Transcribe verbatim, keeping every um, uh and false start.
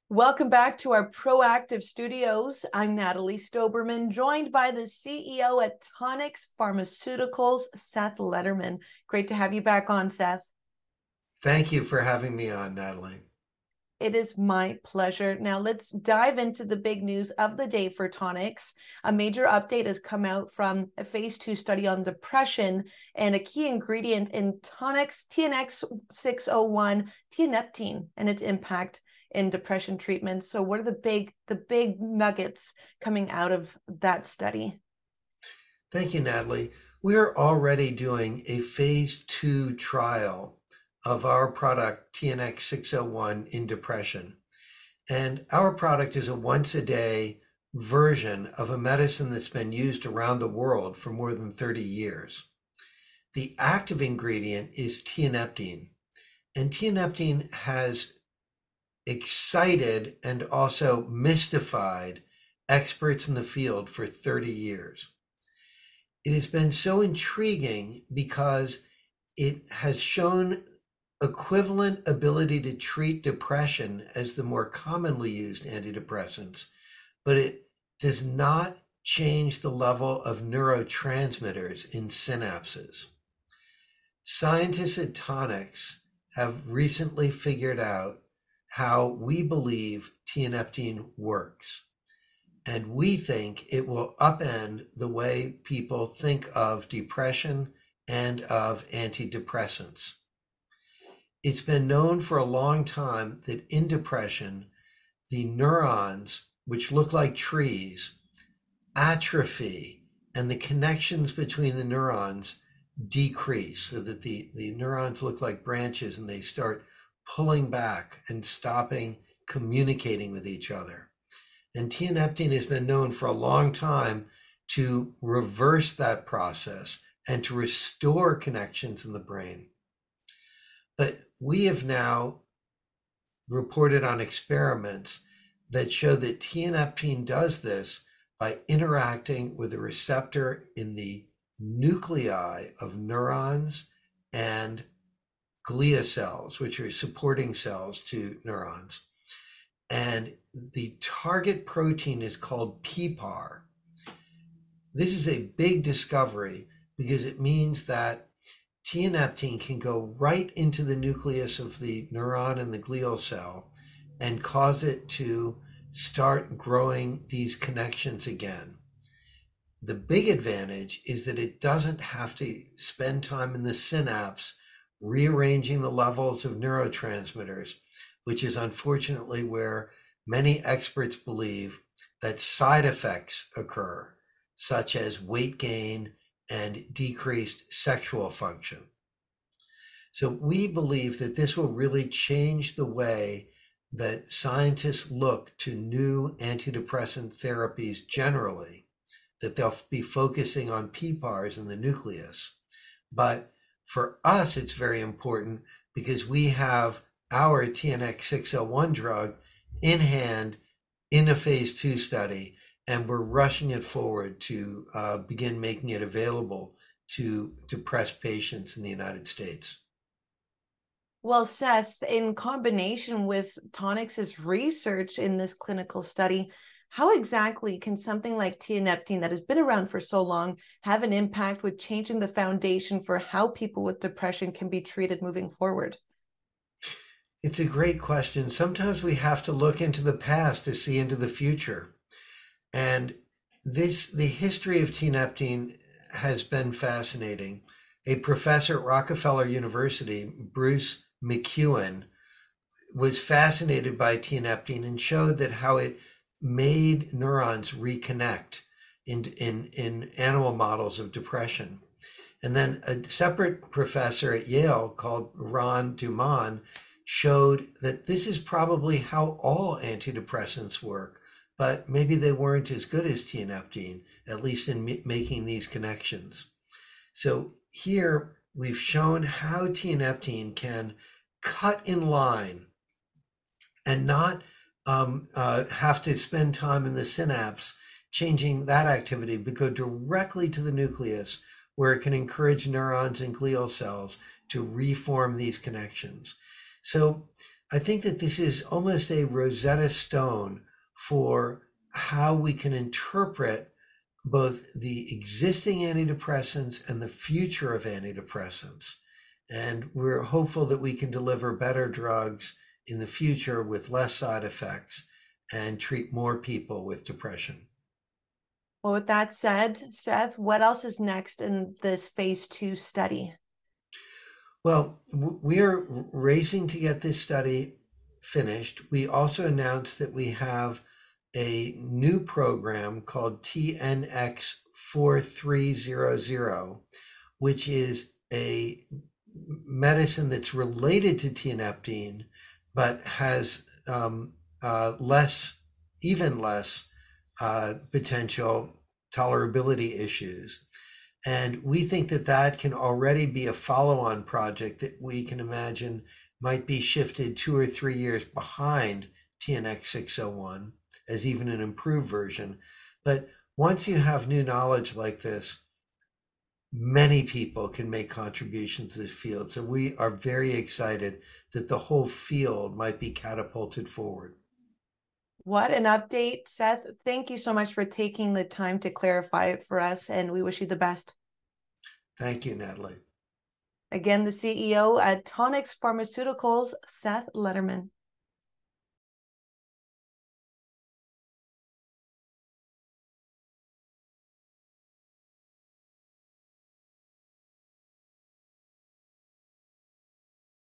Welcome back to our Proactive Studios. I'm Natalie Stoberman, joined by the C E O at Tonix Pharmaceuticals, Seth Lederman. Great to have you back on, Seth. Thank you for having me on, Natalie. It is my pleasure. Now let's dive into the big news of the day for Tonix. A major update has come out from a phase two study on depression, and a key ingredient in Tonix T N X six oh one, tianeptine, and its impact in depression treatment. So what are the big the big nuggets coming out of that study? Thank you, Natalie. We're already doing a phase two trial of our product T N X six oh one in depression. And our product is a once a day version of a medicine that's been used around the world for more than thirty years. The active ingredient is tianeptine, and tianeptine has excited and also mystified experts in the field for thirty years. It has been so intriguing because it has shown equivalent ability to treat depression as the more commonly used antidepressants, but it does not change the level of neurotransmitters in synapses. Scientists at Tonix have recently figured out how we believe tianeptine works. And we think it will upend the way people think of depression and of antidepressants. It's been known for a long time that in depression, the neurons, which look like trees, atrophy, and the connections between the neurons decrease so that the, the neurons look like branches and they start pulling back and stopping communicating with each other. And tianeptine has been known for a long time to reverse that process and to restore connections in the brain. But we have now reported on experiments that show that tianeptine does this by interacting with a receptor in the nuclei of neurons and glia cells, which are supporting cells to neurons. And the target protein is called P P A R. This is a big discovery because it means that tianeptine can go right into the nucleus of the neuron and the glial cell and cause it to start growing these connections again. The big advantage is that it doesn't have to spend time in the synapse rearranging the levels of neurotransmitters, which is unfortunately where many experts believe that side effects occur, such as weight gain and decreased sexual function. So we believe that this will really change the way that scientists look to new antidepressant therapies generally, that they'll be focusing on P P A Rs in the nucleus. But for us, it's very important because we have our T N X six oh one drug in hand in a phase two study, and we're rushing it forward to uh, begin making it available to depressed patients in the United States. Well, Seth, in combination with Tonix's research in this clinical study, how exactly can something like tianeptine that has been around for so long have an impact with changing the foundation for how people with depression can be treated moving forward? It's a great question. Sometimes we have to look into the past to see into the future. And this, the history of tianeptine has been fascinating. A professor at Rockefeller University, Bruce McEwen, was fascinated by tianeptine and showed that how it made neurons reconnect in, in, in animal models of depression. And then a separate professor at Yale called Ron Duman showed that this is probably how all antidepressants work, but maybe they weren't as good as tianeptine, at least in making these connections. So here we've shown how tianeptine can cut in line and not um, uh, have to spend time in the synapse changing that activity, but go directly to the nucleus where it can encourage neurons and glial cells to reform these connections. So I think that this is almost a Rosetta Stone for how we can interpret both the existing antidepressants and the future of antidepressants. And we're hopeful that we can deliver better drugs in the future with less side effects and treat more people with depression. Well, with that said, Seth, what else is next in this phase two study? Well, we are racing to get this study finished. We also announced that we have a new program called T N X forty-three hundred, which is a medicine that's related to tianeptine, but has um, uh, less, even less uh, potential tolerability issues. And we think that that can already be a follow-on project that we can imagine might be shifted two or three years behind T N X six oh one as even an improved version. But once you have new knowledge like this, many people can make contributions to this field. So we are very excited that the whole field might be catapulted forward. What an update, Seth. Thank you so much for taking the time to clarify it for us, and we wish you the best. Thank you, Natalie. Again, the C E O at Tonix Pharmaceuticals, Seth Lederman.